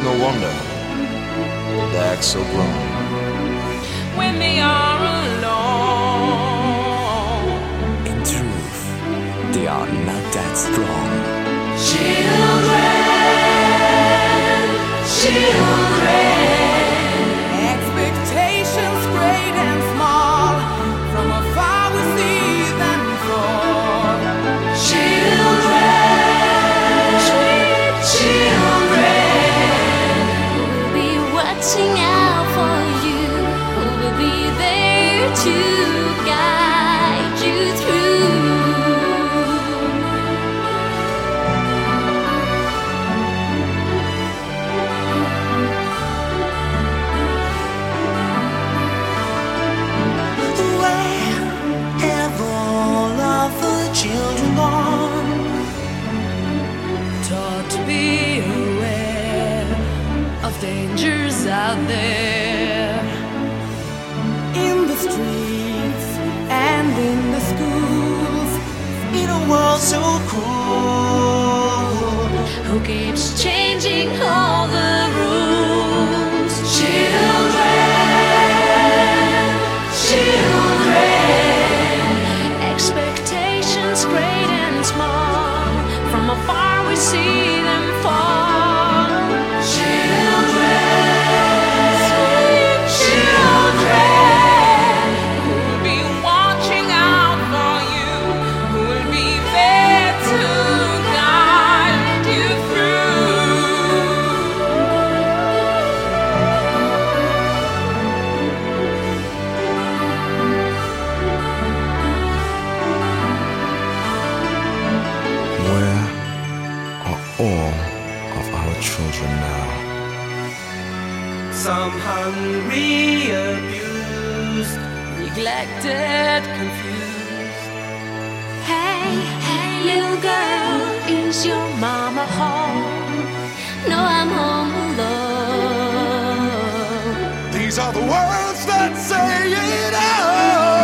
no wonder they act so grown. When they are alone, In truth, they are not that strong. expectations great and small, from afar we see them fall. We'll be watching out for you. We'll be there to guide you through. Where have all of the children gone? Taught to be aware of dangers out there, In the streets and in the schools, in a world so cruel. Who keeps changing all the rules? Expectations great and small, from afar we see them fall. who'll be watching out for you, who'll be there to guide you through. Where are all of our children now? Some hungry, abused. Neglected, confused. Hey, hey, little girl, is your mama home? No, I'm home alone. These are the words that say it all.